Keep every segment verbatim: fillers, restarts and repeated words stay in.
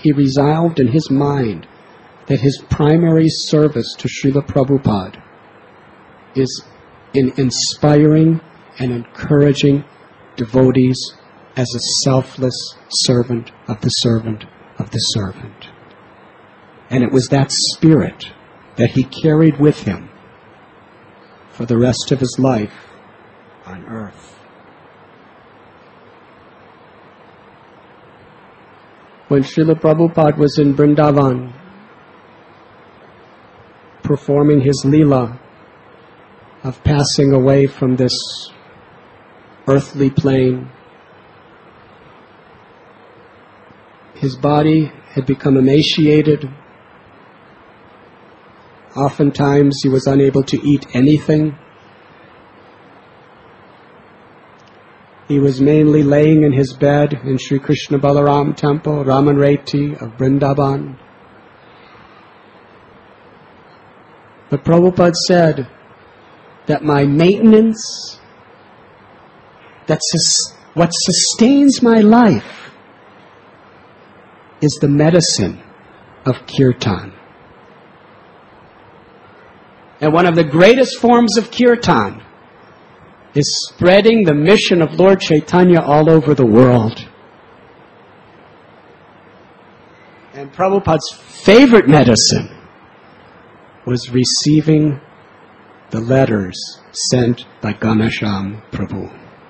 he resolved in his mind that his primary service to Srila Prabhupada is in inspiring and encouraging devotees as a selfless servant of the servant of the servant. And it was that spirit that he carried with him for the rest of his life on earth. When Srila Prabhupada was in Vrindavan performing his Leela of passing away from this earthly plane, his body had become emaciated. Oftentimes he was unable to eat anything. He was mainly laying in his bed in Sri Krishna Balaram Temple, Raman Reti of Vrindavan. But Prabhupada said that my maintenance, that sus- what sustains my life is the medicine of kirtan. And one of the greatest forms of kirtan is spreading the mission of Lord Chaitanya all over the world. And Prabhupada's favorite medicine was receiving the letters sent by Ghanashyam Prabhu.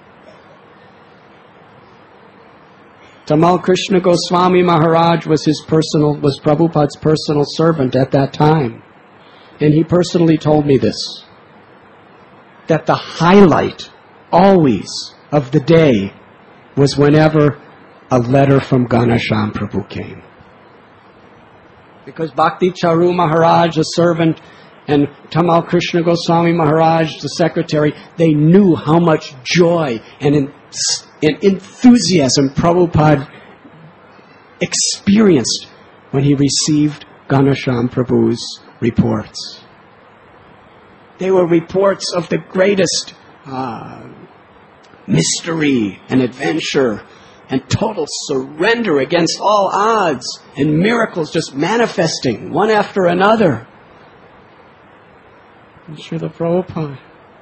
Tamal Krishna Goswami Maharaj was his personal, was Prabhupada's personal servant at that time. And he personally told me this, that the highlight always of the day was whenever a letter from Ghanashyam Prabhu came. Because Bhakti Charu Maharaj, the servant, and Tamal Krishna Goswami Maharaj, the secretary, they knew how much joy and, in, and enthusiasm Prabhupada experienced when he received Ghanashyam Prabhu's reports. They were reports of the greatest uh, mystery and adventure and total surrender against all odds and miracles just manifesting one after another. And Srila Prabhupada,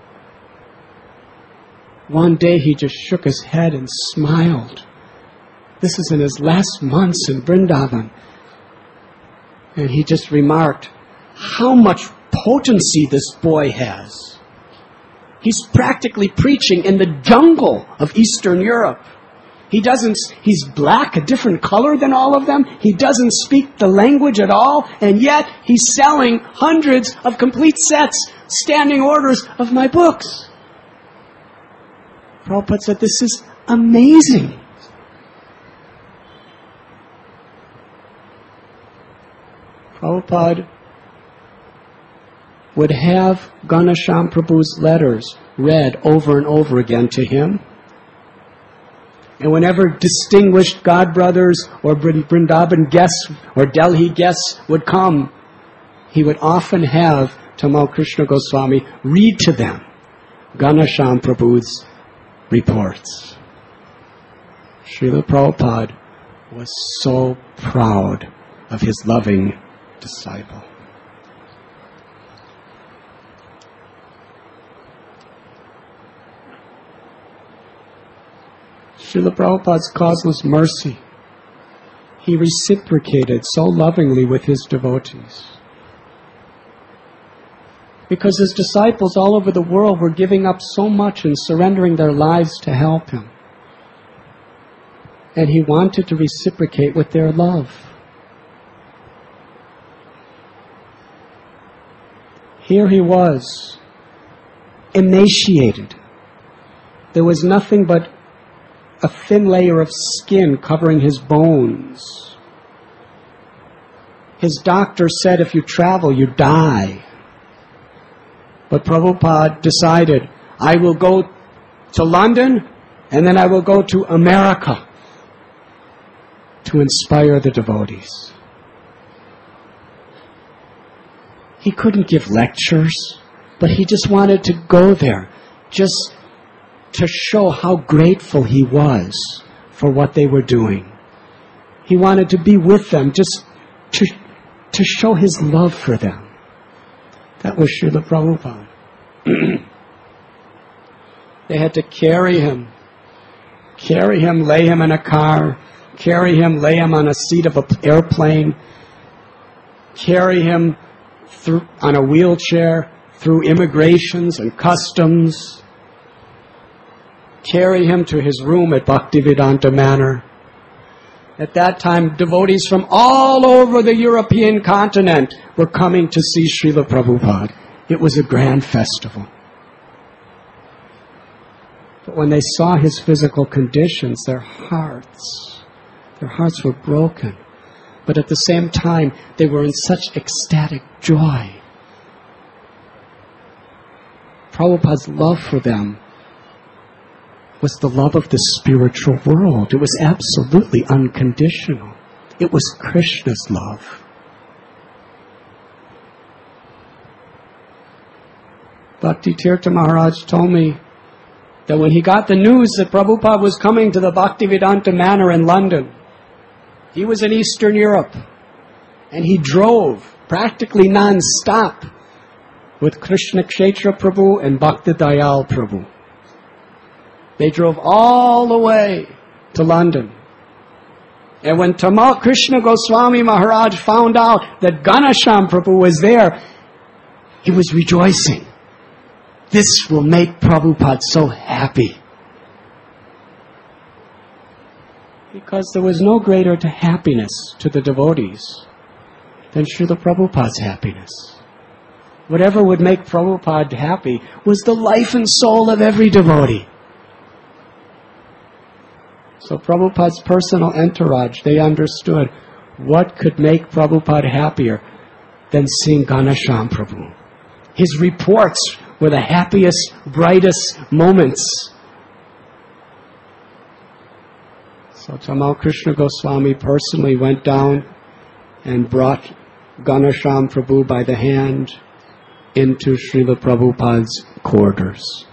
one day he just shook his head and smiled. This is in his last months in Vrindavan. And he just remarked, how much potency this boy has. He's practically preaching in the jungle of Eastern Europe. He doesn't, he's black, a different color than all of them. He doesn't speak the language at all, and yet he's selling hundreds of complete sets, standing orders of my books. Prabhupada said, this is amazing. Prabhupada would have Ghanashyam Prabhu's letters read over and over again to him. And whenever distinguished godbrothers or Vrindavan guests or Delhi guests would come, he would often have Tamal Krishna Goswami read to them Ghanashyam Prabhu's reports. Srila Prabhupada was so proud of his loving disciple. Srila Prabhupada's causeless mercy, he reciprocated so lovingly with his devotees. Because his disciples all over the world were giving up so much and surrendering their lives to help him. And he wanted to reciprocate with their love. Here he was, emaciated. There was nothing but a thin layer of skin covering his bones. His doctor said, if you travel, you die. But Prabhupada decided, I will go to London and then I will go to America to inspire the devotees. He couldn't give lectures, but he just wanted to go there, just to show how grateful he was for what they were doing. He wanted to be with them, just to, to show his love for them. That was Srila Prabhupada. They had to carry him. Carry him, lay him in a car. Carry him, lay him on a seat of an airplane. Carry him through, on a wheelchair through immigrations and customs. Carry him to his room at Bhaktivedanta Manor. At that time, devotees from all over the European continent were coming to see Srila Prabhupada. It was a grand festival. But when they saw his physical conditions, their hearts, their hearts were broken. But at the same time, they were in such ecstatic joy. Prabhupada's love for them was the love of the spiritual world. It was absolutely unconditional. It was Krishna's love. Bhakti Tirtha Maharaj told me that when he got the news that Prabhupada was coming to the Bhaktivedanta Manor in London, he was in Eastern Europe, and he drove practically non-stop with Krishna Kshetra Prabhu and Bhakti Dayal Prabhu. They drove all the way to London. And when Tamal Krishna Goswami Maharaj found out that Ganasham Prabhu was there, he was rejoicing. This will make Prabhupada so happy. Because there was no greater to happiness to the devotees than Srila Prabhupada's happiness. Whatever would make Prabhupada happy was the life and soul of every devotee. So Prabhupada's personal entourage, they understood what could make Prabhupada happier than seeing Ganasham Prabhu. His reports were the happiest, brightest moments. So Tamal Krishna Goswami personally went down and brought Ganasham Prabhu by the hand into Srila Prabhupada's quarters.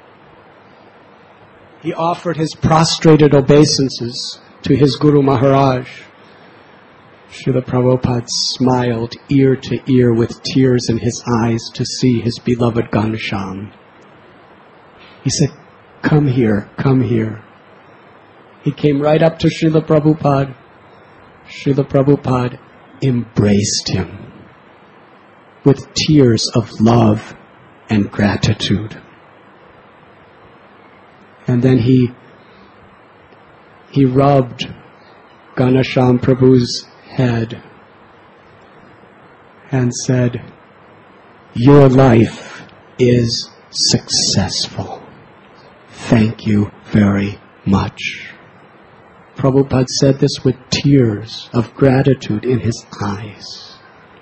He offered his prostrated obeisances to his Guru Maharaj. Srila Prabhupada smiled ear to ear with tears in his eyes to see his beloved Ganasham. He said, "Come here, come here." He came right up to Srila Prabhupada. Srila Prabhupada embraced him with tears of love and gratitude. And then he he rubbed Ganasham Prabhu's head and said, "Your life is successful. Thank you very much." Prabhupada said this with tears of gratitude in his eyes.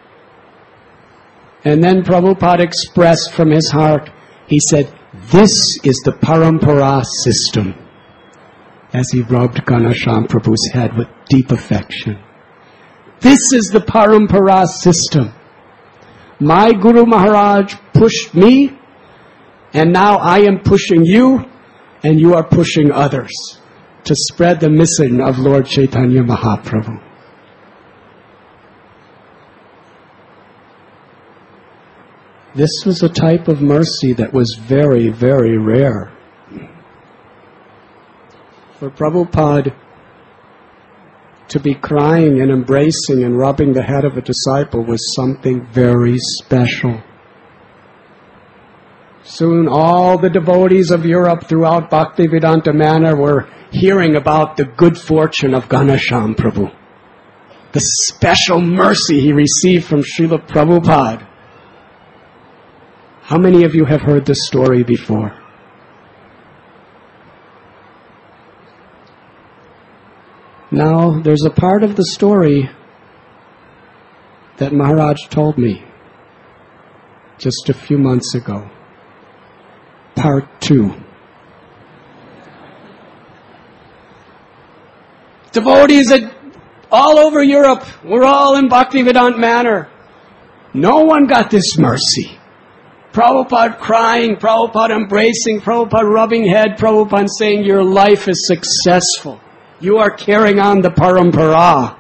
And then Prabhupada expressed from his heart, he said, "This is the Parampara system," as he rubbed Ganasham Prabhu's head with deep affection. This is the Parampara system. My Guru Maharaj pushed me, and now I am pushing you, and you are pushing others to spread the mission of Lord Chaitanya Mahaprabhu. This was a type of mercy that was very, very rare. For Prabhupada to be crying and embracing and rubbing the head of a disciple was something very special. Soon all the devotees of Europe throughout Bhaktivedanta Manor were hearing about the good fortune of Ganasham Prabhu, the special mercy he received from Srila Prabhupada. How many of you have heard this story before? Now, there's a part of the story that Maharaj told me just a few months ago. Part two. Devotees at, all over Europe, we're all in Bhaktivedanta Manor. No one got this mercy. Prabhupada crying, Prabhupada embracing, Prabhupada rubbing head, Prabhupada saying, "Your life is successful. You are carrying on the parampara.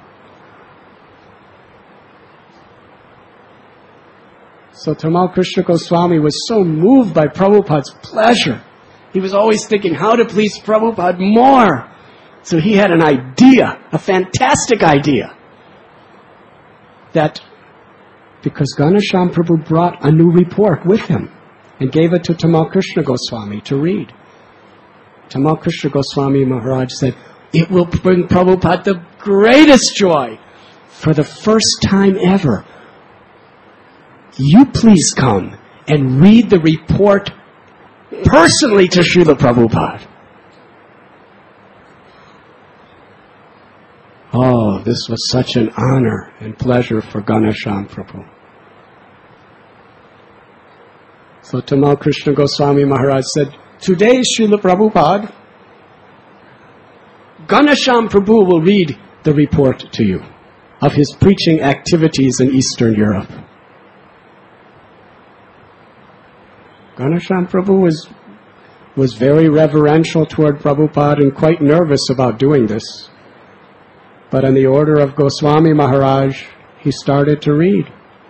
So Tamal Krishna Goswami was so moved by Prabhupada's pleasure. He was always thinking how to please Prabhupada more. So he had an idea, a fantastic idea, that because Ghanashyam Prabhu brought a new report with him and gave it to Tamal Krishna Goswami to read. Tamal Krishna Goswami Maharaj said, it will bring Prabhupada the greatest joy. For the first time ever, you please come and read the report personally to Srila Prabhupada. Oh, this was such an honor and pleasure for Ghanashyam Prabhu. So Tamal Krishna Goswami Maharaj said, today, Srila Prabhupada, Ghanashyam Prabhu will read the report to you of his preaching activities in Eastern Europe. Ghanashyam Prabhu was, was very reverential toward Prabhupada and quite nervous about doing this. But on the order of Goswami Maharaj, he started to read.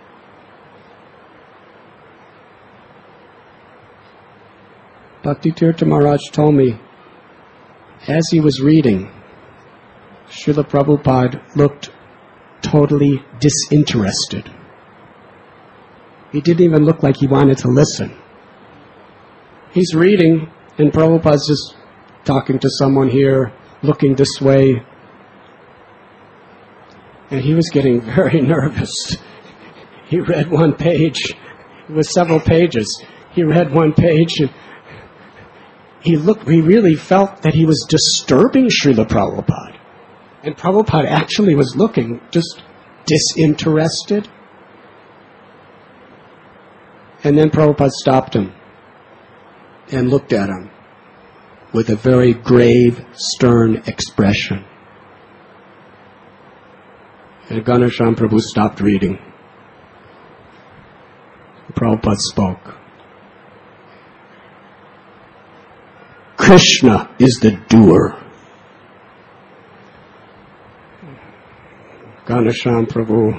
Bhakti Tirtha Maharaj told me, as he was reading, Srila Prabhupada looked totally disinterested. He didn't even look like he wanted to listen. He's reading, and Prabhupada's just talking to someone here, looking this way. And he was getting very nervous. He read one page. It was several pages. He read one page, and he looked, he really felt that he was disturbing Srila Prabhupada. And Prabhupada actually was looking just disinterested. And then Prabhupada stopped him and looked at him with a very grave, stern expression. And Ghanashyam Prabhu stopped reading. Prabhupada spoke. Krishna is the doer. Ghanashyam Prabhu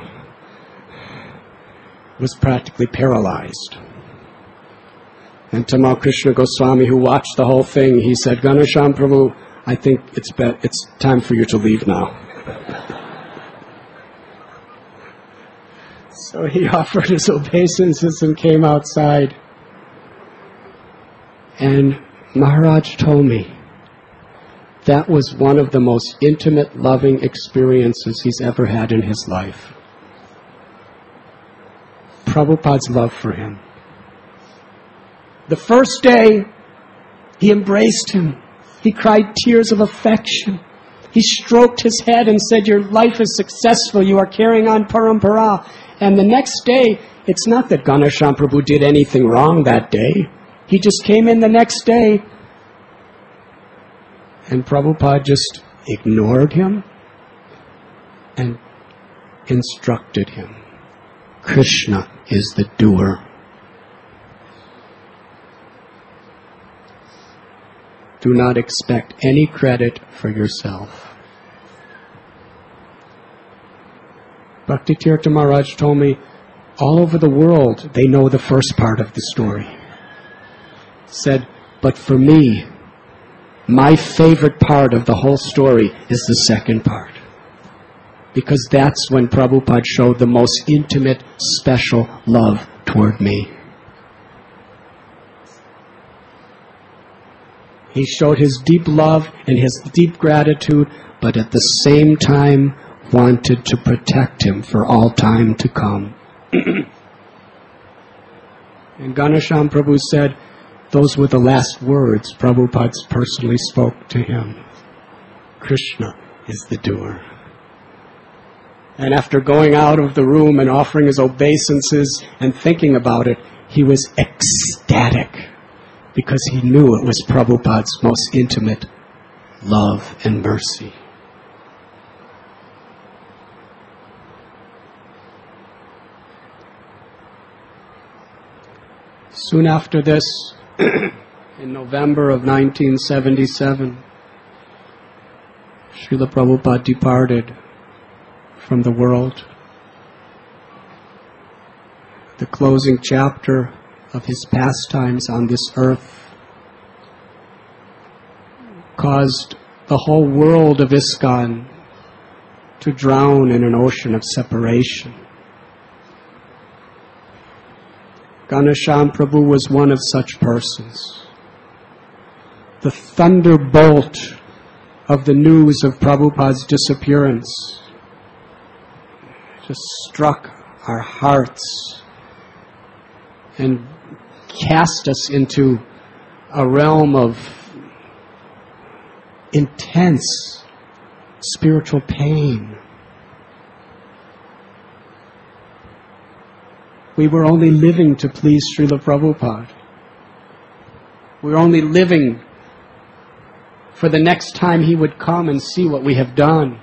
was practically paralyzed. And Tamal Krishna Goswami, who watched the whole thing, he said, Ghanashyam Prabhu, I think it's be- it's time for you to leave now. So he offered his obeisances and came outside. And Maharaj told me that was one of the most intimate, loving experiences he's ever had in his life. Prabhupada's love for him. The first day, he embraced him. He cried tears of affection. He stroked his head and said, your life is successful. You are carrying on parampara. And the next day, it's not that Ghanashyam Prabhu did anything wrong that day. He just came in the next day. And Prabhupada just ignored him and instructed him. Krishna is the doer. Do not expect any credit for yourself. Bhakti Tirtha Maharaj told me, all over the world, they know the first part of the story. Said, but for me, my favorite part of the whole story is the second part. Because that's when Prabhupada showed the most intimate, special love toward me. He showed his deep love and his deep gratitude, but at the same time wanted to protect him for all time to come. And Ghanashyam Prabhu said, those were the last words Prabhupada personally spoke to him. Krishna is the doer. And after going out of the room and offering his obeisances and thinking about it, he was ecstatic because he knew it was Prabhupada's most intimate love and mercy. Soon after this, in November of nineteen seventy-seven, Srila Prabhupada departed from the world. The closing chapter of his pastimes on this earth caused the whole world of ISKCON to drown in an ocean of separation. Ghanashyam Prabhu was one of such persons. The thunderbolt of the news of Prabhupada's disappearance just struck our hearts and cast us into a realm of intense spiritual pain. We were only living to please Srila Prabhupada. We were only living for the next time he would come and see what we have done.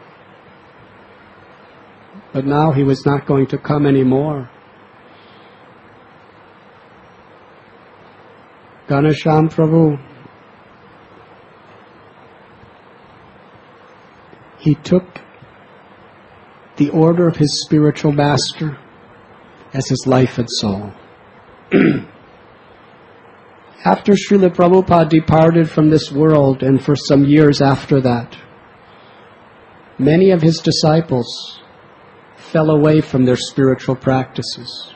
But now he was not going to come anymore. Ghanashyam Prabhu, he took the order of his spiritual master as his life and soul. After Srila Prabhupada departed from this world, and for some years after that, many of his disciples fell away from their spiritual practices.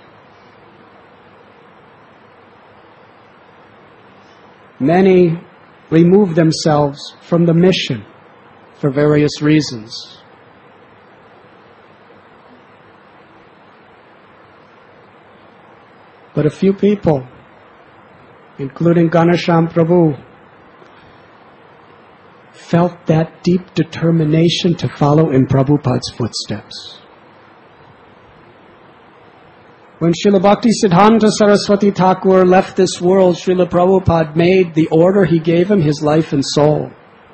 Many removed themselves from the mission for various reasons. But a few people, including Ghanashyam Prabhu, felt that deep determination to follow in Prabhupada's footsteps. When Srila Bhaktisiddhanta Saraswati Thakur left this world, Srila Prabhupada made the order he gave him his life and soul.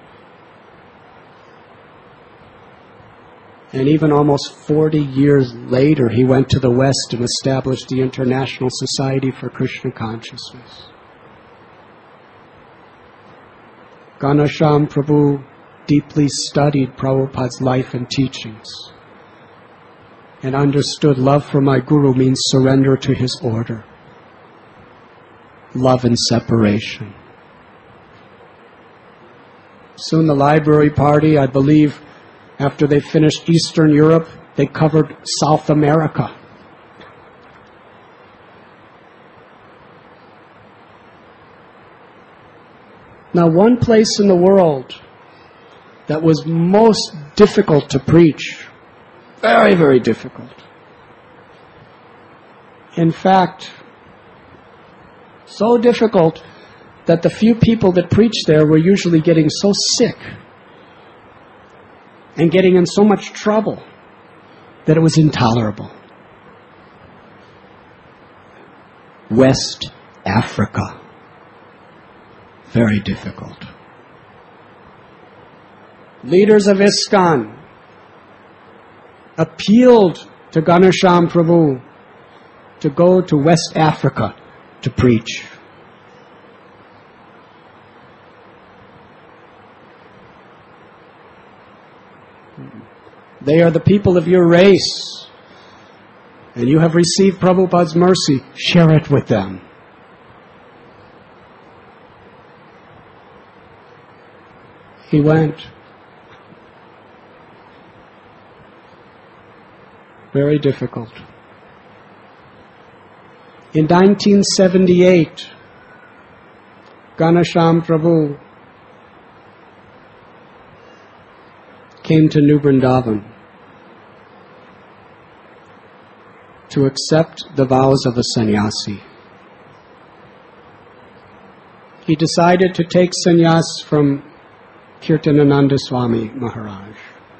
And even almost forty years later, he went to the West and established the International Society for Krishna Consciousness. Ghanashyam Prabhu deeply studied Prabhupada's life and teachings and understood love for my Guru means surrender to his order, love and separation. Soon the library party, I believe, after they finished Eastern Europe, they covered South America. Now, one place in the world that was most difficult to preach, very, very difficult. In fact, so difficult that the few people that preached there were usually getting so sick and getting in so much trouble that it was intolerable. West Africa. Very difficult. Leaders of ISKCON appealed to Ghanashyam Prabhu to go to West Africa to preach. They are the people of your race, and you have received Prabhupada's mercy. Share it with them. He went. Very difficult. In nineteen seventy-eight, Ghanashyam Prabhu came to New Vrindavan to accept the vows of a sannyasi. He decided to take sannyas from Kirtanananda Swami Maharaj.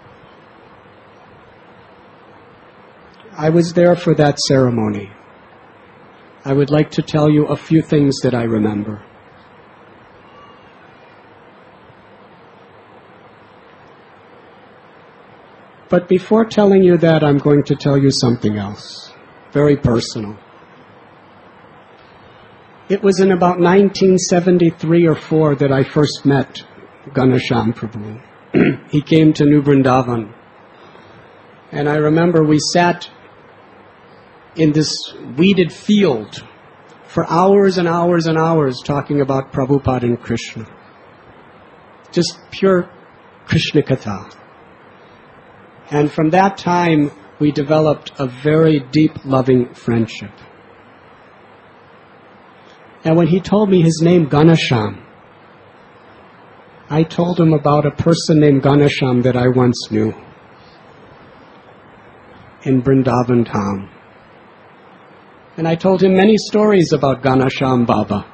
I was there for that ceremony. I would like to tell you a few things that I remember. But before telling you that, I'm going to tell you something else, very personal. It was in about nineteen seventy-three or four that I first met Ghanashyam Prabhu. he came to New Vrindavan. And I remember we sat in this weeded field for hours and hours and hours talking about Prabhupada and Krishna. Just pure Krishna Katha. And from that time, we developed a very deep, loving friendship. And when he told me his name, Ganesham, I told him about a person named Ganesham that I once knew in Vrindavan town. And I told him many stories about Ganesham Baba.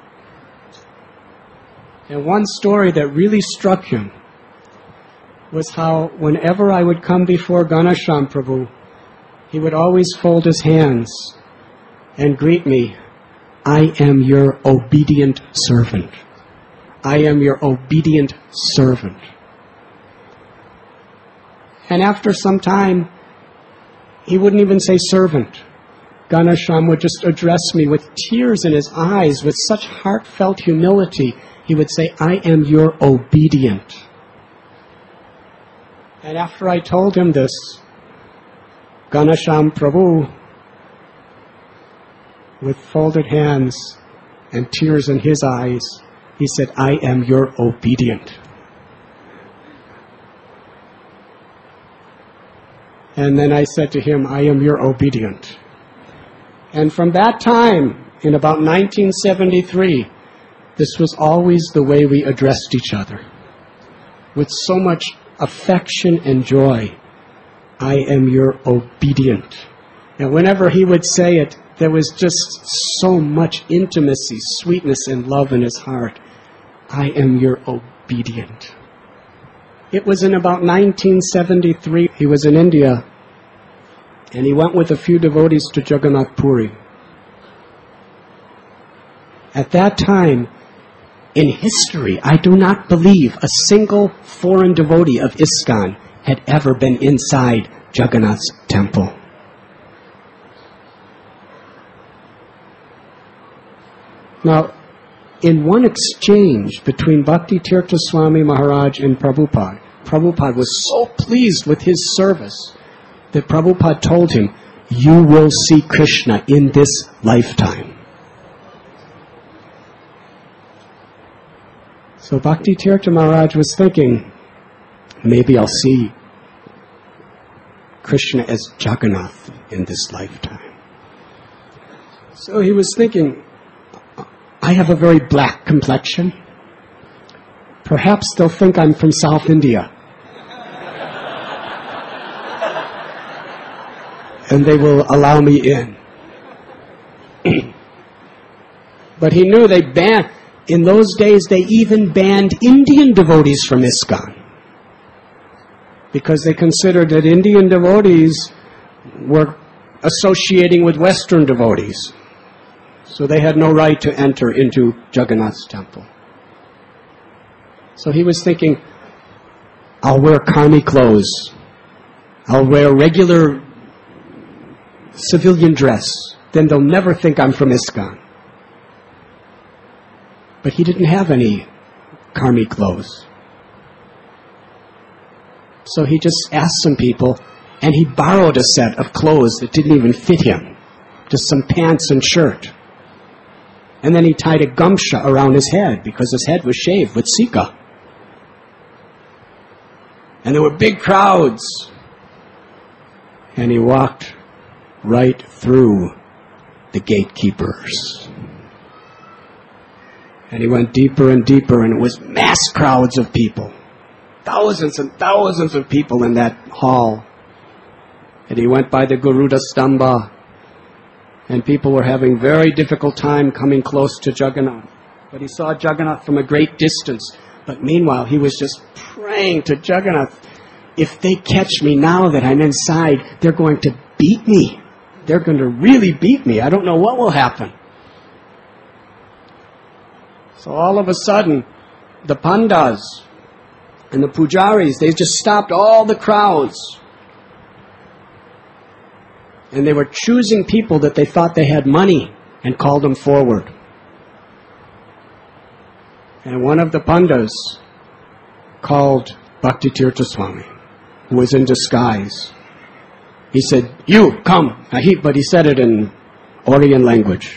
And one story that really struck him was how whenever I would come before Ganesham Prabhu, he would always fold his hands and greet me, "I am your obedient servant. I am your obedient servant." And after some time, he wouldn't even say servant. Ganesham would just address me with tears in his eyes, with such heartfelt humility. He would say, "I am your obedient." And after I told him this, Ganesham Prabhu, with folded hands and tears in his eyes, he said, "I am your obedient." And then I said to him, "I am your obedient." And from that time, in about nineteen seventy-three, this was always the way we addressed each other, with so much affection and joy. "I am your obedient." And whenever he would say it, there was just so much intimacy, sweetness, and love in his heart. "I am your obedient." It was in about nineteen seventy-three, he was in India, and he went with a few devotees to Jagannath Puri. At that time, in history, I do not believe a single foreign devotee of ISKCON had ever been inside Jagannath's temple. Now, in one exchange between Bhakti Tirtha Swami Maharaj and Prabhupada, Prabhupada was so pleased with his service that Prabhupada told him, "You will see Krishna in this lifetime." So Bhakti Tirtha Maharaj was thinking, maybe I'll see Krishna as Jagannath in this lifetime. So he was thinking, I have a very black complexion. Perhaps they'll think I'm from South India. And they will allow me in. But he knew they banned, in those days they even banned Indian devotees from ISKCON. Because they considered that Indian devotees were associating with Western devotees. So they had no right to enter into Jagannath's temple. So he was thinking, I'll wear karmi clothes. I'll wear regular civilian dress. Then they'll never think I'm from ISKCON. But he didn't have any karmi clothes. So he just asked some people, and he borrowed a set of clothes that didn't even fit him. Just some pants and shirt. And then he tied a gamsha around his head because his head was shaved with sika. And there were big crowds. And he walked right through the gatekeepers. And he went deeper and deeper, and it was mass crowds of people. Thousands and thousands of people in that hall. And he went by the Garuda Stamba, and people were having very difficult time coming close to Jagannath. But he saw Jagannath from a great distance. But meanwhile, he was just praying to Jagannath, if they catch me now that I'm inside, they're going to beat me. They're going to really beat me. I don't know what will happen. So all of a sudden, the pandas and the pujaris, they just stopped all the crowds. And they were choosing people that they thought they had money and called them forward. And one of the pandas called Bhakti Tirtha Swami, who was in disguise. He said, "You, come." Now he, but he said it in Orient language.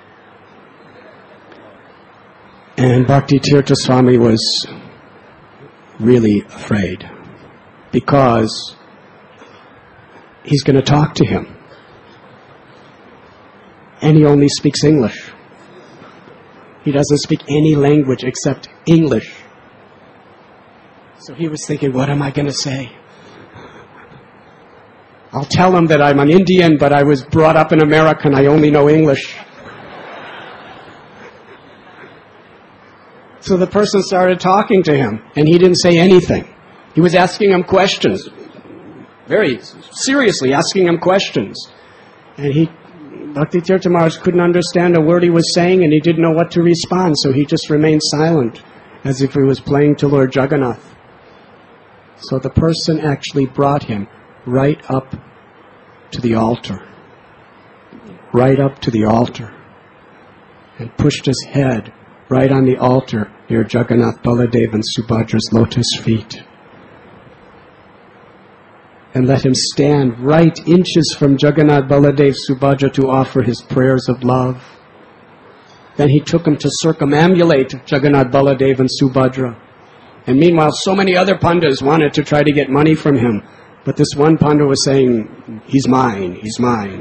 And Bhakti Tirtha Swami was really afraid because he's going to talk to him. And he only speaks English. He doesn't speak any language except English. So he was thinking, what am I going to say? I'll tell him that I'm an Indian, but I was brought up in America and I only know English. So the person started talking to him, and he didn't say anything. He was asking him questions, very seriously asking him questions. And he, Bhakti Tirtha Maharaj couldn't understand a word he was saying, and he didn't know what to respond, so he just remained silent, as if he was playing to Lord Jagannath. So the person actually brought him right up to the altar, right up to the altar, and pushed his head right on the altar near Jagannath, Baladev, and Subhadra's lotus feet, and let him stand right inches from Jagannath, Baladev, Subhadra to offer his prayers of love. Then he took him to circumambulate Jagannath, Baladev, and Subhadra. And meanwhile, so many other pandas wanted to try to get money from him. But this one panda was saying, he's mine, he's mine.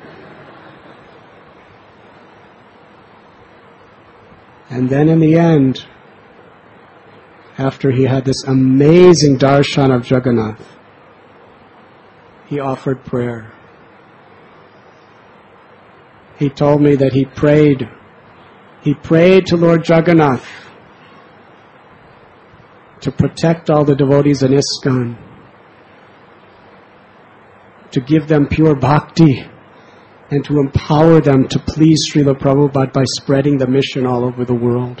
And then in the end, after he had this amazing darshan of Jagannath, he offered prayer. He told me that he prayed. He prayed to Lord Jagannath to protect all the devotees in ISKCON, to give them pure bhakti, and to empower them to please Srila Prabhupada by spreading the mission all over the world.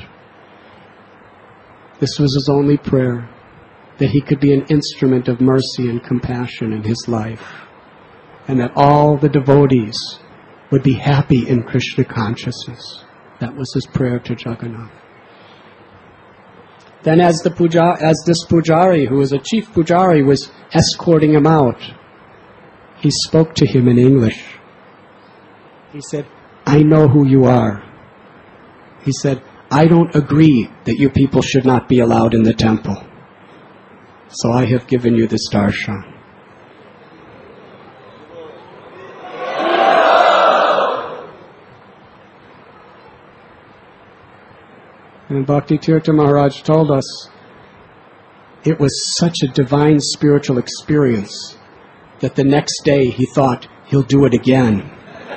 This was his only prayer, that he could be an instrument of mercy and compassion in his life, and that all the devotees would be happy in Krishna consciousness. That was his prayer to Jagannath. Then as the puja, as this pujari, who was a chief pujari, was escorting him out, he spoke to him in English. He said, "I know who you are." He said, "I don't agree that you people should not be allowed in the temple. So I have given you this darshan." And Bhakti Tirtha Maharaj told us it was such a divine spiritual experience that the next day he thought he'll do it again.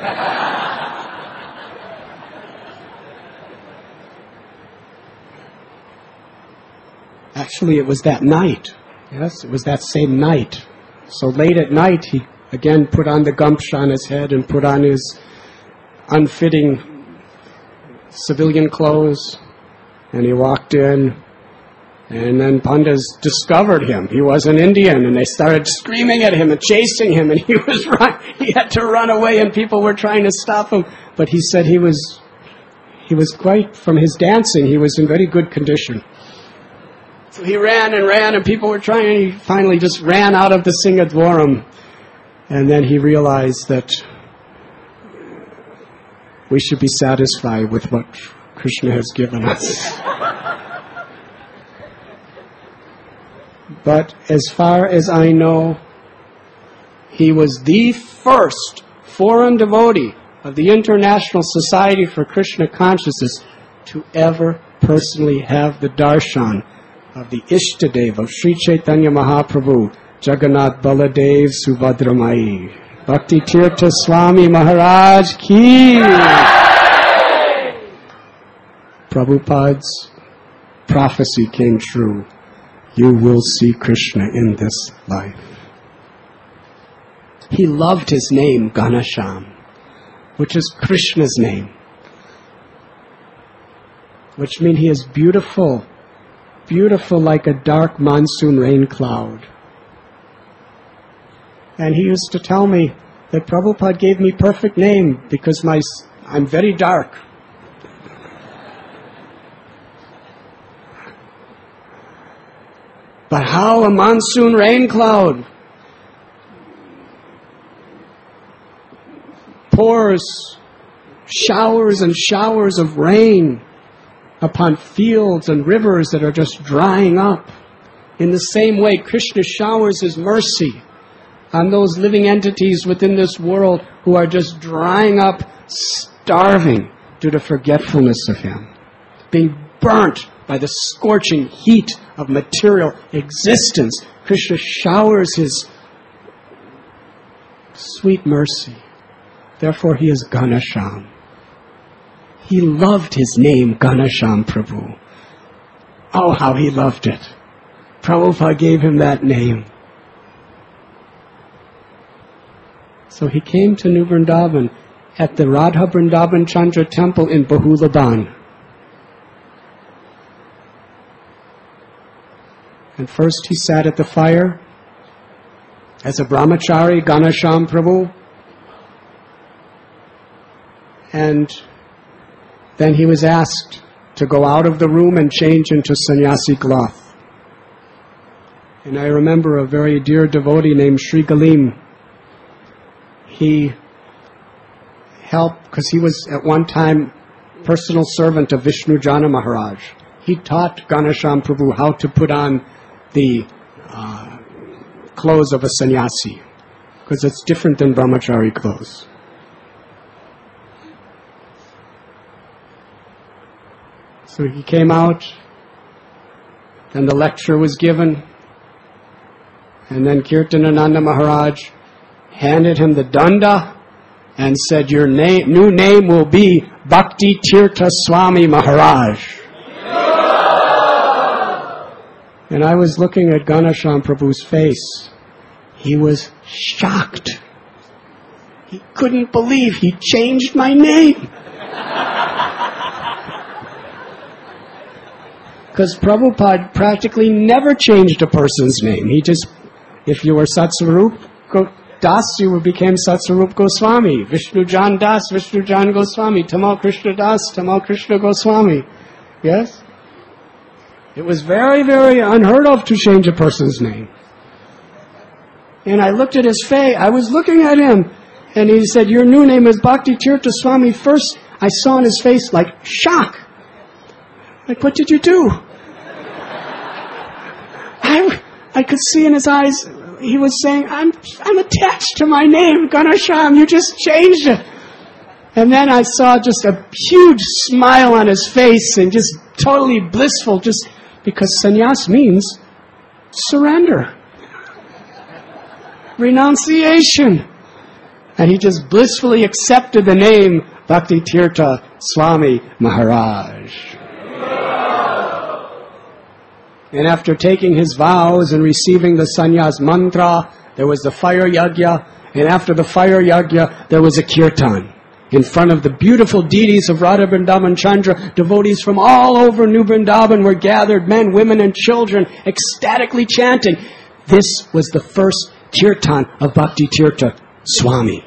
Actually, it was that night. Yes, it was that same night. So late at night, he again put on the gamcha on his head and put on his unfitting civilian clothes, and he walked in, and then pandas discovered him. He was an Indian, and they started screaming at him and chasing him, and he was run, he had to run away, and people were trying to stop him. But he said he was he was quite, from his dancing, he was in very good condition. So he ran and ran, and people were trying, and he finally just ran out of the Singadwaram. And then he realized that we should be satisfied with what Krishna has given us. But as far as I know, he was the first foreign devotee of the International Society for Krishna Consciousness to ever personally have the darshan of the Ishtadev of Sri Chaitanya Mahaprabhu, Jagannath Baladev Subhadramai. Bhakti Tirtha Swami Maharaj ki! Prabhupada's prophecy came true. You will see Krishna in this life. He loved his name, Ganasham, which is Krishna's name, which means he is beautiful, beautiful like a dark monsoon rain cloud. And he used to tell me that Prabhupada gave me perfect name because my I'm very dark. But how a monsoon rain cloud pours showers and showers of rain upon fields and rivers that are just drying up. In the same way, Krishna showers His mercy on those living entities within this world who are just drying up, starving due to forgetfulness of Him, being burnt by the scorching heat of material existence. Krishna showers His sweet mercy. Therefore, He is Ganasham. He loved His name, Ganasham Prabhu. Oh, how He loved it. Prabhupada gave Him that name. So He came to New Vrindavan at the Radha Vrindavan Chandra temple in Bahulaban. And first He sat at the fire as a brahmachari, Ganasham Prabhu. And then He was asked to go out of the room and change into sannyasi cloth. And I remember a very dear devotee named Sri Galim. He helped, because he was at one time personal servant of Vishnu Jana Maharaj. He taught Ganasham Prabhu how to put on the uh, clothes of a sannyasi, because it's different than brahmachari clothes. So he came out, then the lecture was given, and then Kirtanananda Maharaj handed him the danda and said, your name, new name will be Bhakti Tirtha Swami Maharaj. And I was looking at Ganasham Prabhu's face. He was shocked. He couldn't believe he changed my name. Because Prabhupada practically never changed a person's name. He just, if you were Satsvarup Das, you became Satsvarup Goswami. Vishnu Jan Das, Vishnu Jan Goswami. Tamal Krishna Das, Tamal Krishna Goswami. Yes? It was very, very unheard of to change a person's name. And I looked at his face. I was looking at him. And he said, your new name is Bhakti Tirtha Swami. First, I saw in his face like shock. Like, what did you do? I, I could see in his eyes, he was saying, I'm, I'm attached to my name, Ganasham. You just changed it. And then I saw just a huge smile on his face and just totally blissful, just because sannyas means surrender, renunciation. And he just blissfully accepted the name Bhakti Tirtha Swami Maharaj. And after taking his vows and receiving the sannyas mantra, there was the fire yagya. And after the fire yagya, there was a kirtan. In front of the beautiful deities of Radha Vrindavan Chandra, devotees from all over New Vrindavan were gathered, men, women, and children, ecstatically chanting. This was the first kirtan of Bhakti Tirtha Swami.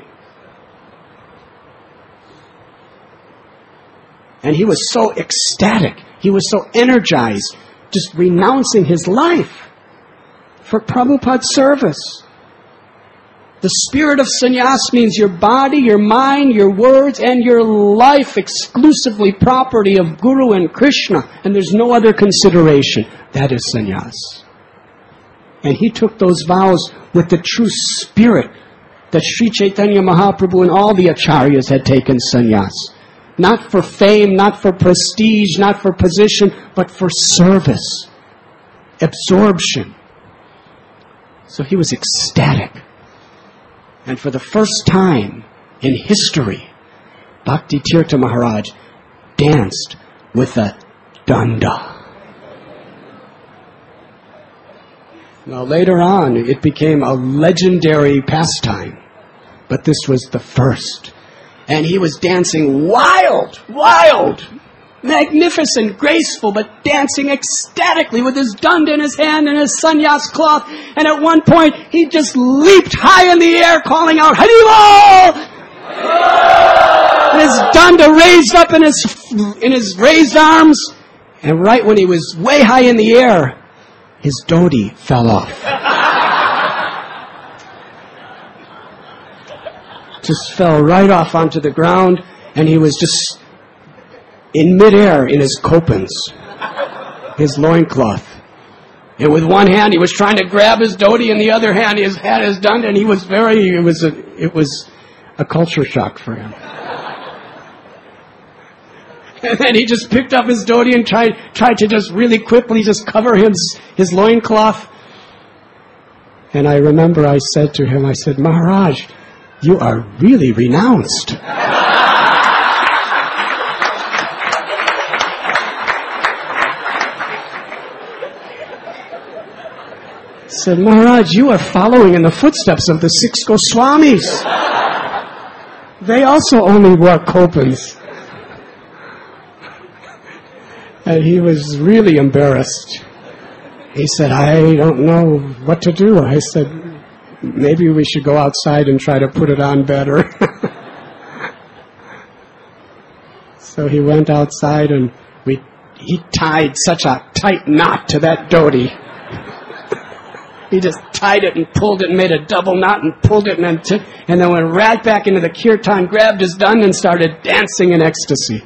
And he was so ecstatic. He was so energized, just renouncing his life for Prabhupada's service. The spirit of sannyas means your body, your mind, your words, and your life exclusively property of Guru and Krishna, and there's no other consideration. That is sannyas. And he took those vows with the true spirit that Sri Chaitanya Mahaprabhu and all the acharyas had taken sannyas. Not for fame, not for prestige, not for position, but for service, absorption. So he was ecstatic. And for the first time in history, Bhakti Tirtha Maharaj danced with a danda. Now later on, it became a legendary pastime, but this was the first. And he was dancing wild, wild, magnificent, graceful, but dancing ecstatically with his danda in his hand and his sannyas cloth. And at one point, he just leaped high in the air, calling out, Haribol! And his danda raised up in his, in his raised arms. And right when he was way high in the air, his dhoti fell off. Just fell right off onto the ground, and he was just in midair in his kopans, his loincloth. And with one hand, he was trying to grab his dhoti, and the other hand, his hat is done, and he was very, it was a, it was a culture shock for him. And then he just picked up his dhoti and tried, tried to just really quickly just cover his, his loincloth. And I remember I said to him, I said, Maharaj, you are really renounced. I said, Maharaj, you are following in the footsteps of the six Goswamis. They also only wore kopans. And he was really embarrassed. He said, I don't know what to do. I said, maybe we should go outside and try to put it on better. So he went outside, and we he tied such a tight knot to that dhoti. He just tied it and pulled it and made a double knot and pulled it and then, t- and then went right back into the kirtan, grabbed his dund and started dancing in ecstasy.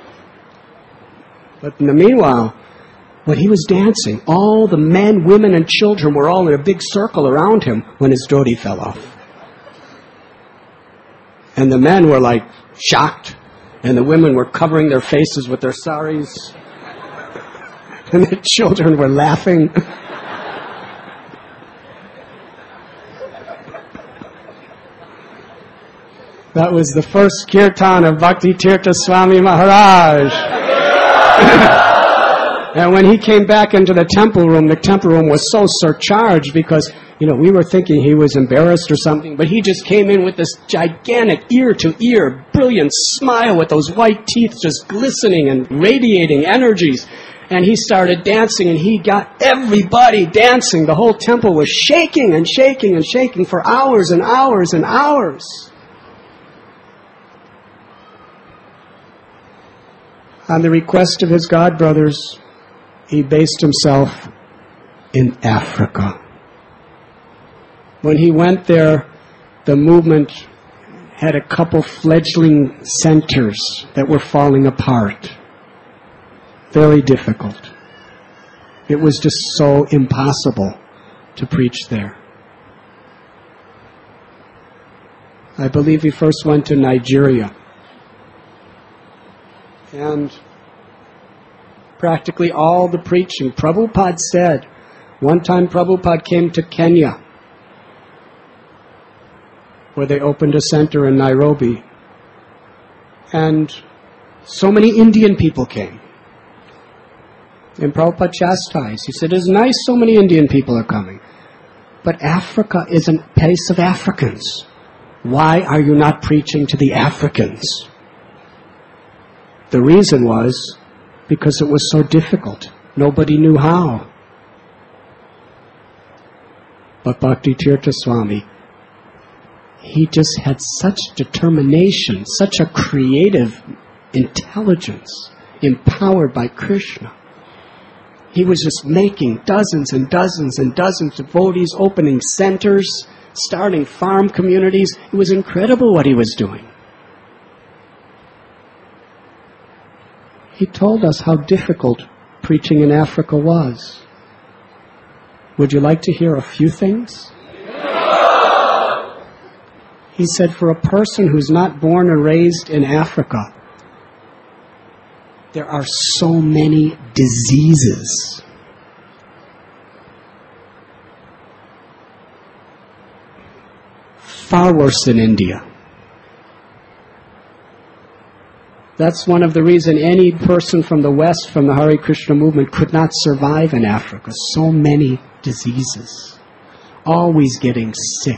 But in the meanwhile, when he was dancing, all the men, women, and children were all in a big circle around him when his dhoti fell off. And the men were like shocked, and the women were covering their faces with their saris, and the children were laughing. That was the first kirtan of Bhakti Tirtha Swami Maharaj. And when he came back into the temple room, the temple room was so surcharged because, you know, we were thinking he was embarrassed or something, but he just came in with this gigantic ear-to-ear, brilliant smile with those white teeth just glistening and radiating energies. And he started dancing, and he got everybody dancing. The whole temple was shaking and shaking and shaking for hours and hours and hours. On the request of his godbrothers, he based himself in Africa. When he went there, the movement had a couple fledgling centers that were falling apart. Very difficult. It was just so impossible to preach there. I believe he first went to Nigeria. And practically all the preaching, Prabhupada said, one time Prabhupada came to Kenya, where they opened a center in Nairobi, and so many Indian people came. And Prabhupada chastised. He said, it's nice so many Indian people are coming, but Africa is a place of Africans. Why are you not preaching to the Africans? The reason was because it was so difficult. Nobody knew how. But Bhakti Tirtha Swami, he just had such determination, such a creative intelligence, empowered by Krishna. He was just making dozens and dozens and dozens of devotees, opening centers, starting farm communities. It was incredible what he was doing. He told us how difficult preaching in Africa was. Would you like to hear a few things? He said, for a person who's not born or raised in Africa, there are so many diseases. Far worse than India. That's one of the reasons any person from the West, from the Hare Krishna movement, could not survive in Africa. So many diseases. Always getting sick.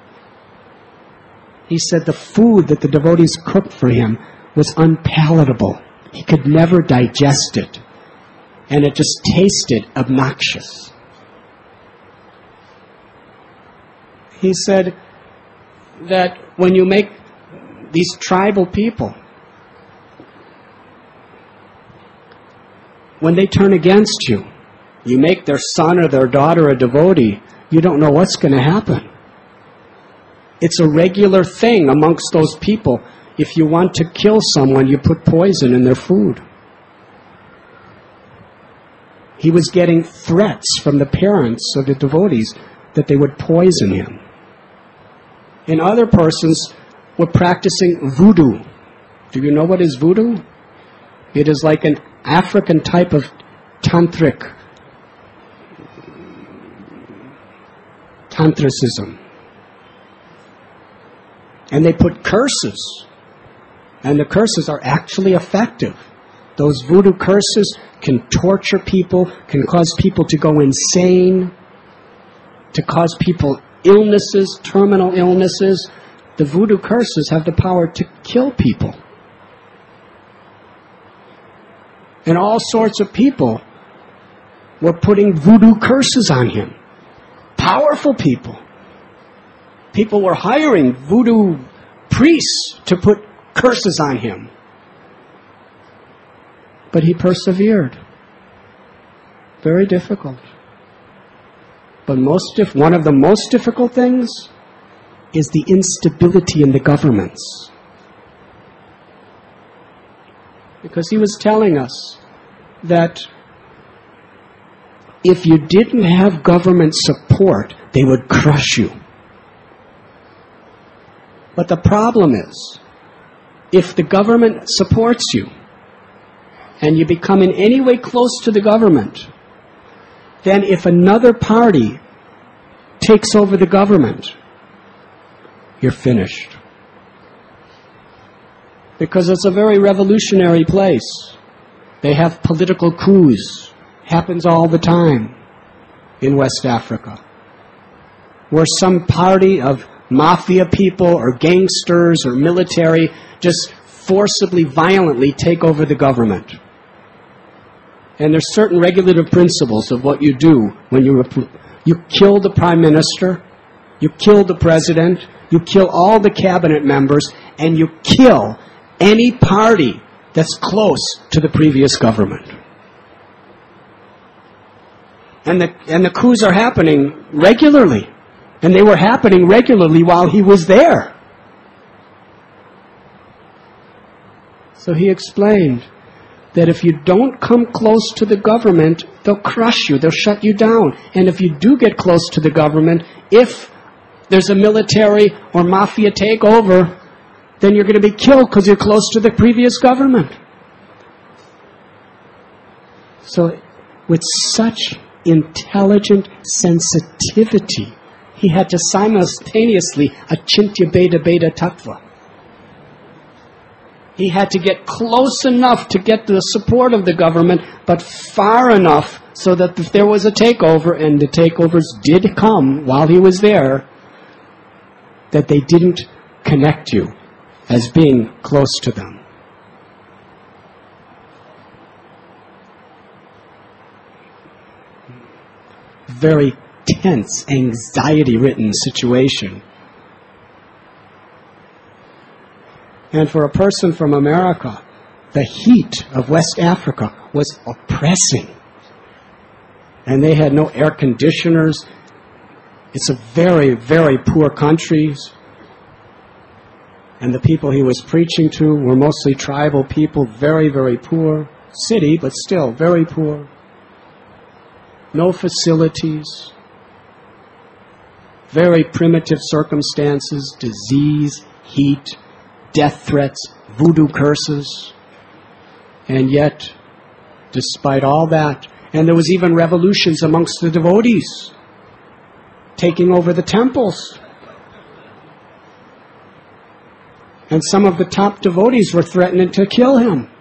He said the food that the devotees cooked for him was unpalatable. He could never digest it. And it just tasted obnoxious. He said that when you make these tribal people, when they turn against you, You make their son or their daughter a devotee, you don't know what's going to happen. It's a regular thing amongst those people. If you want to kill someone, you put poison in their food. He was getting threats from the parents of the devotees that they would poison him. And other persons were practicing voodoo. Do you know what is voodoo? It is like an African type of tantric, tantricism. And they put curses. And the curses are actually effective. Those voodoo curses can torture people, can cause people to go insane, to cause people illnesses, terminal illnesses. The voodoo curses have the power to kill people. And all sorts of people were putting voodoo curses on him. Powerful people. People were hiring voodoo priests to put curses on him. But he persevered. Very difficult. But most dif- one of the most difficult things is the instability in the governments. Because he was telling us that if you didn't have government support, they would crush you. But the problem is, if the government supports you, and you become in any way close to the government, then if another party takes over the government, you're finished. Because it's a very revolutionary place. They have political coups. Happens all the time in West Africa. Where some party of mafia people or gangsters or military just forcibly, violently take over the government. And there's certain regulative principles of what you do when you you kill the prime minister, you kill the president, you kill all the cabinet members, and you kill any party that's close to the previous government. And the and the coups are happening regularly. And they were happening regularly while he was there. So he explained that if you don't come close to the government, they'll crush you, they'll shut you down. And if you do get close to the government, if there's a military or mafia takeover, then you're going to be killed because you're close to the previous government. So with such intelligent sensitivity, he had to simultaneously achintya beta beta tattva. He had to get close enough to get the support of the government, but far enough so that if there was a takeover, and the takeovers did come while he was there, that they didn't connect you as being close to them. Very tense, anxiety-ridden situation. And for a person from America, the heat of West Africa was oppressing. And they had no air conditioners. It's a very, very poor country. And the people he was preaching to were mostly tribal people, very, very poor. City, but still very poor. No facilities. Very primitive circumstances, disease, heat, death threats, voodoo curses. And yet, despite all that, and there was even revolutions amongst the devotees, taking over the temples. And some of the top devotees were threatening to kill him.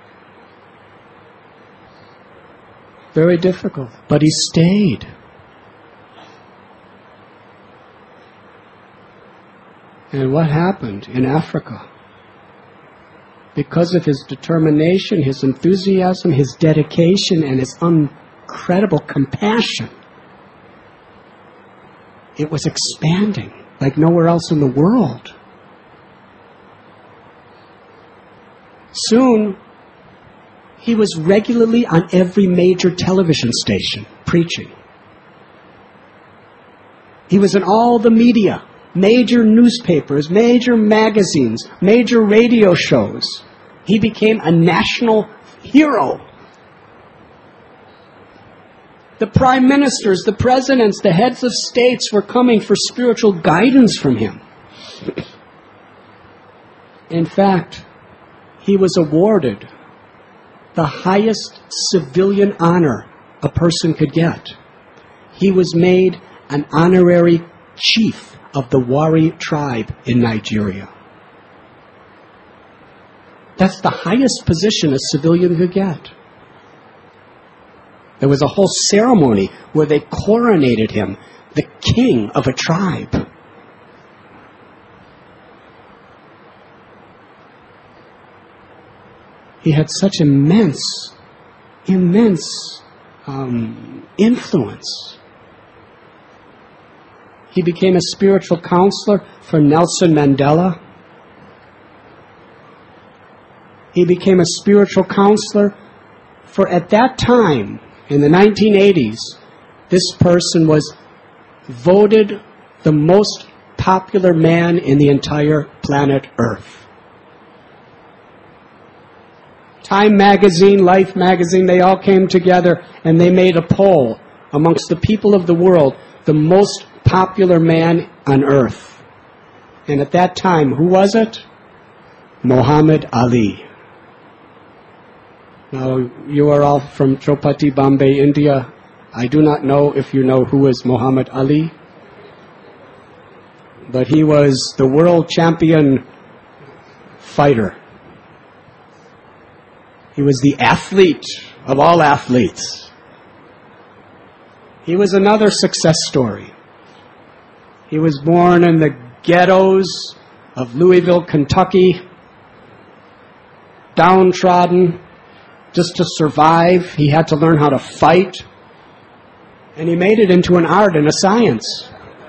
Very difficult. But he stayed. And what happened in Africa? Because of his determination, his enthusiasm, his dedication, and his incredible compassion, it was expanding like nowhere else in the world. Soon, he was regularly on every major television station, preaching. He was in all the media, major newspapers, major magazines, major radio shows. He became a national hero. The prime ministers, the presidents, the heads of states were coming for spiritual guidance from him. In fact, he was awarded the highest civilian honor a person could get. He was made an honorary chief of the Wari tribe in Nigeria. That's the highest position a civilian could get. There was a whole ceremony where they coronated him the king of a tribe. He had such immense, immense um, influence. He became a spiritual counselor for Nelson Mandela. He became a spiritual counselor for, at that time, in the nineteen eighties, this person was voted the most popular man in the entire planet Earth. Time magazine, Life magazine, they all came together and they made a poll amongst the people of the world, the most popular man on earth. And at that time, who was it? Muhammad Ali. Now, you are all from Chowpatty, Bombay, India. I do not know if you know who is Muhammad Ali, but he was the world champion fighter. He was the athlete of all athletes. He was another success story. He was born in the ghettos of Louisville, Kentucky, downtrodden. Just to survive, he had to learn how to fight. And he made it into an art and a science.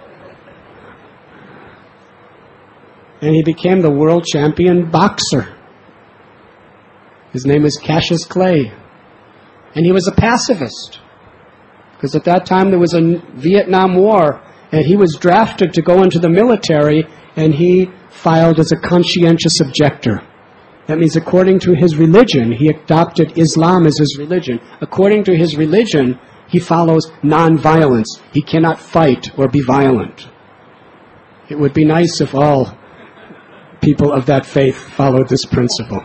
And he became the world champion boxer. His name is Cassius Clay. And he was a pacifist. Because at that time there was a Vietnam War, and he was drafted to go into the military, and he filed as a conscientious objector. That means according to his religion, he adopted Islam as his religion. According to his religion, he follows nonviolence. He cannot fight or be violent. It would be nice if all people of that faith followed this principle.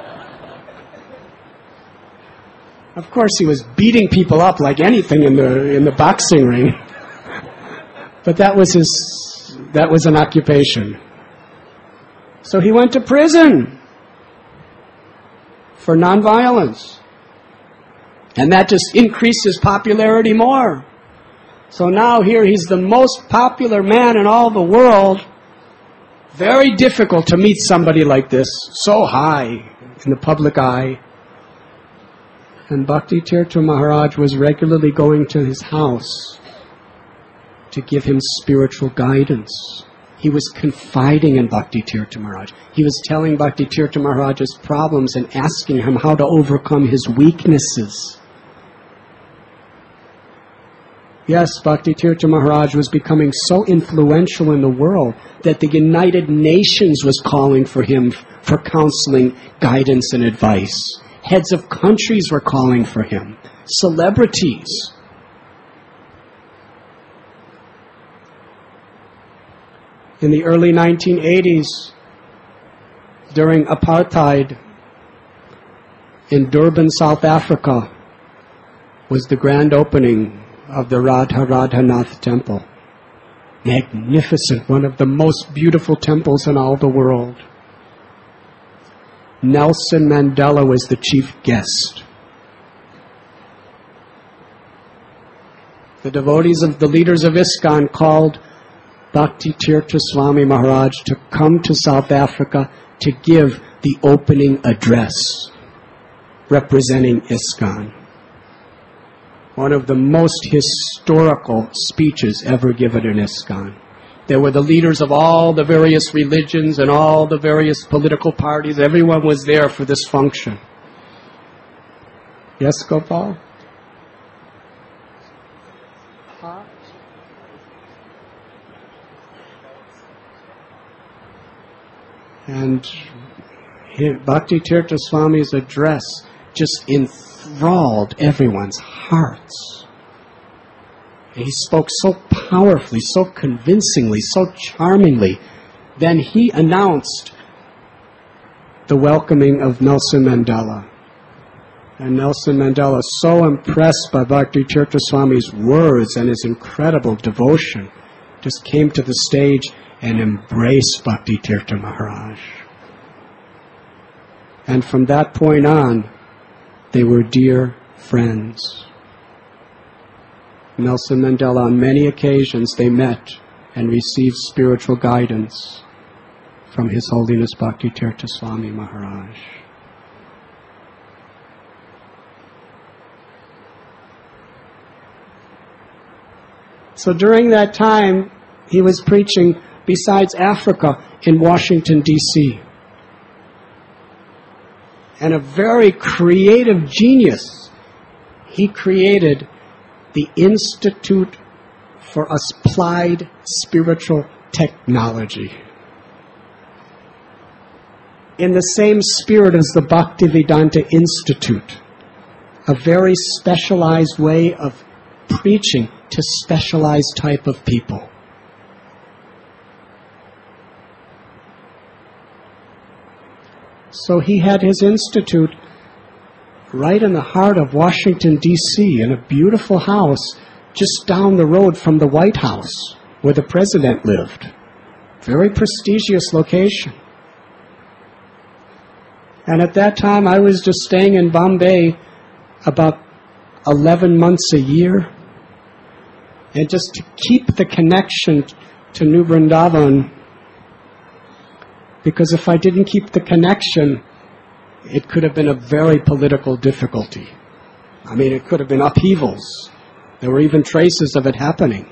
Of course, he was beating people up like anything in the in the boxing ring. But that was his that was an occupation. So he went to prison for nonviolence. And that just increased his popularity more. So now here he's the most popular man in all the world. Very difficult to meet somebody like this, so high in the public eye. And Bhakti Tirtha Maharaj was regularly going to his house to give him spiritual guidance. He was confiding in Bhakti Tirtha Maharaj. He was telling Bhakti Tirtha Maharaj's problems and asking him how to overcome his weaknesses. Yes, Bhakti Tirtha Maharaj was becoming so influential in the world that the United Nations was calling for him for counseling, guidance, and advice. Heads of countries were calling for him. Celebrities. In the early nineteen eighties, during apartheid, in Durban, South Africa, was the grand opening of the Radha Radhanath Temple. Magnificent, one of the most beautiful temples in all the world. Nelson Mandela was the chief guest. The devotees of the leaders of ISKCON called Bhakti Tirtha Swami Maharaj to come to South Africa to give the opening address representing ISKCON. One of the most historical speeches ever given in ISKCON. There were the leaders of all the various religions and all the various political parties. Everyone was there for this function. Yes, Gopal? And he, Bhakti Tirtha Swami's address just enthralled everyone's hearts. And he spoke so powerfully, so convincingly, so charmingly. Then he announced the welcoming of Nelson Mandela. And Nelson Mandela, so impressed by Bhakti Tirtha Swami's words and his incredible devotion, just came to the stage and embraced Bhakti Tirtha Maharaj. And from that point on, they were dear friends. Nelson Mandela, on many occasions, they met and received spiritual guidance from His Holiness Bhakti Tirtha Swami Maharaj. So during that time, he was preaching, besides Africa, in Washington, D C And a very creative genius, he created the Institute for Applied Spiritual Technology. In the same spirit as the Bhaktivedanta Institute, a very specialized way of preaching to specialized type of people. So he had his institute right in the heart of Washington, D C, in a beautiful house just down the road from the White House, where the president lived. Very prestigious location. And at that time, I was just staying in Bombay about eleven months a year. And just to keep the connection to New Vrindavan, because if I didn't keep the connection, it could have been a very political difficulty. I mean, it could have been upheavals. There were even traces of it happening.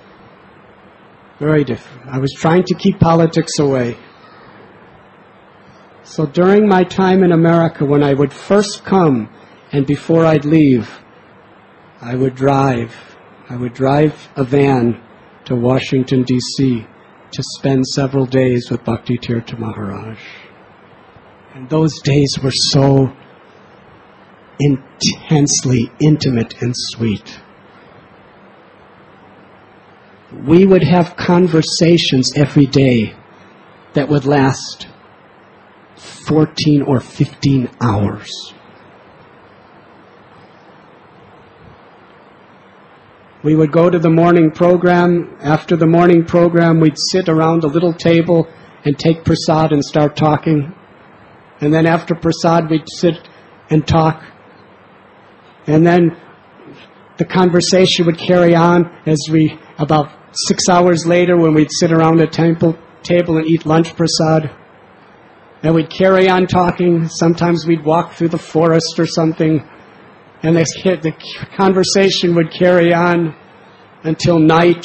Very different. I was trying to keep politics away. So during my time in America, when I would first come, and before I'd leave, I would drive. I would drive a van to Washington, D C to spend several days with Bhakti Tirtha Maharaj. And those days were so intensely intimate and sweet. We would have conversations every day that would last fourteen or fifteen hours. We would go to the morning program. After the morning program, we'd sit around a little table and take prasad and start talking. And then after prasad, we'd sit and talk. And then the conversation would carry on as we, about six hours later, when we'd sit around a temple table and eat lunch prasad, and we'd carry on talking. Sometimes we'd walk through the forest or something. And this, the conversation would carry on until night.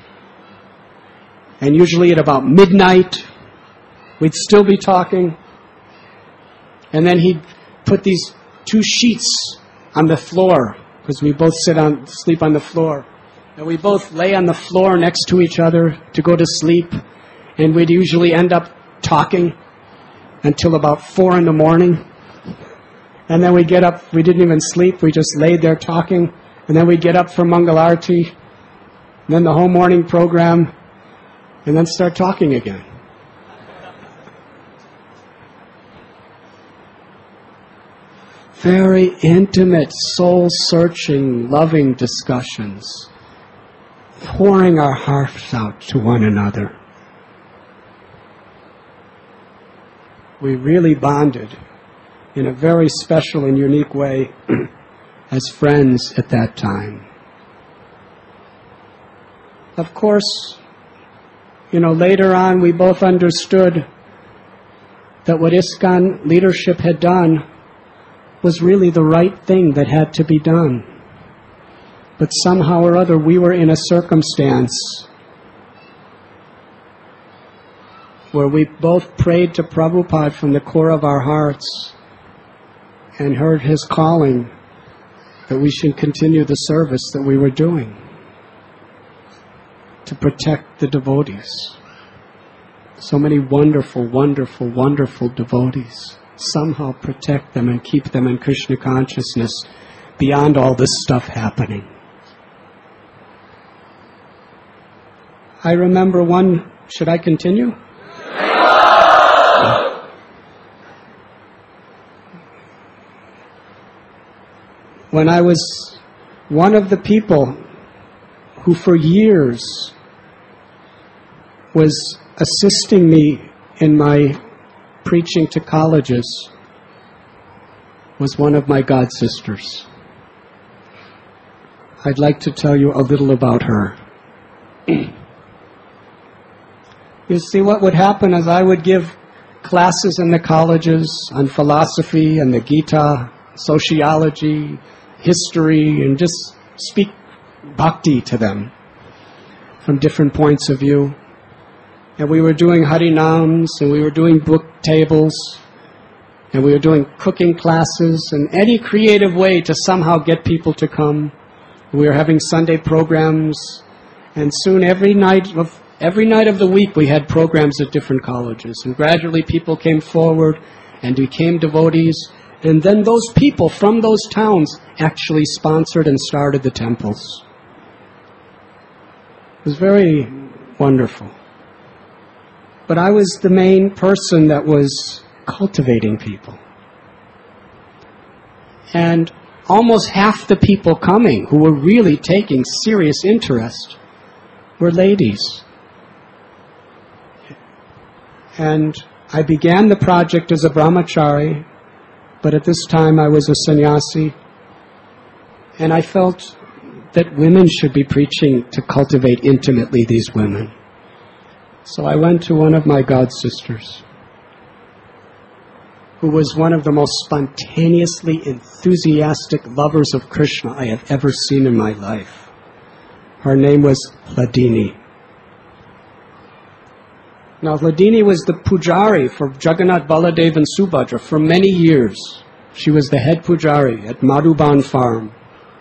And usually at about midnight, we'd still be talking. And then he'd put these two sheets on the floor, because we both sit on, sleep on the floor. And we both lay on the floor next to each other to go to sleep. And we'd usually end up talking until about four in the morning. And then we get up, we didn't even sleep, we just laid there talking. And then we get up for Mangal Arati, and then the whole morning program, and then start talking again. Very intimate, soul-searching, loving discussions, pouring our hearts out to one another. We really bonded in a very special and unique way as friends at that time. Of course, you know, later on we both understood that what ISKCON leadership had done was really the right thing that had to be done. But somehow or other we were in a circumstance where we both prayed to Prabhupada from the core of our hearts and heard his calling that we should continue the service that we were doing to protect the devotees. So many wonderful, wonderful, wonderful devotees. Somehow protect them and keep them in Krishna consciousness beyond all this stuff happening. I remember one, should I continue? When I was one of the people who for years was assisting me in my preaching to colleges was one of my god sisters. I'd like to tell you a little about her. You see, what would happen is I would give classes in the colleges on philosophy and the Gita, sociology, history, and just speak bhakti to them from different points of view. And we were doing Harinams, and we were doing book tables, and we were doing cooking classes, and any creative way to somehow get people to come. We were having Sunday programs, and soon every night of every night of the week we had programs at different colleges. And gradually people came forward and became devotees, and then those people from those towns actually sponsored and started the temples. It was very wonderful. But I was the main person that was cultivating people. And almost half the people coming who were really taking serious interest were ladies. And I began the project as a brahmachari, but at this time I was a sannyasi. And I felt that women should be preaching to cultivate intimately these women. So I went to one of my god sisters, who was one of the most spontaneously enthusiastic lovers of Krishna I have ever seen in my life. Her name was Hladini. Now, Hladini was the pujari for Jagannath, Baladev, and Subhadra for many years. She was the head pujari at Madhuban farm.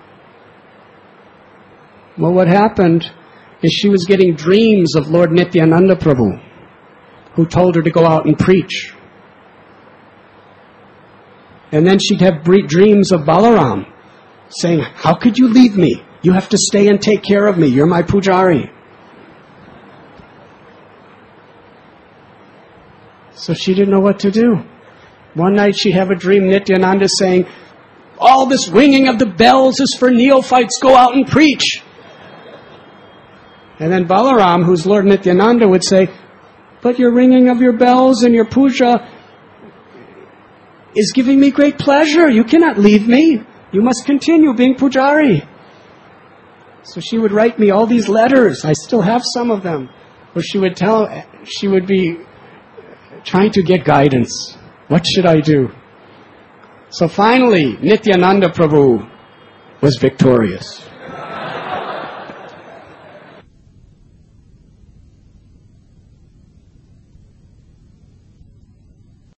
Well, what happened is she was getting dreams of Lord Nityananda Prabhu, who told her to go out and preach. And then she'd have dreams of Balaram, saying, "How could you leave me? You have to stay and take care of me. You're my pujari." So she didn't know what to do. One night she'd have a dream, Nityananda saying, "All this ringing of the bells is for neophytes. Go out and preach." And then Balaram, who's Lord Nityananda, would say, "But your ringing of your bells and your puja is giving me great pleasure. You cannot leave me. You must continue being pujari." So she would write me all these letters. I still have some of them, where she would tell, she would be trying to get guidance. What should I do? So finally, Nityananda Prabhu was victorious.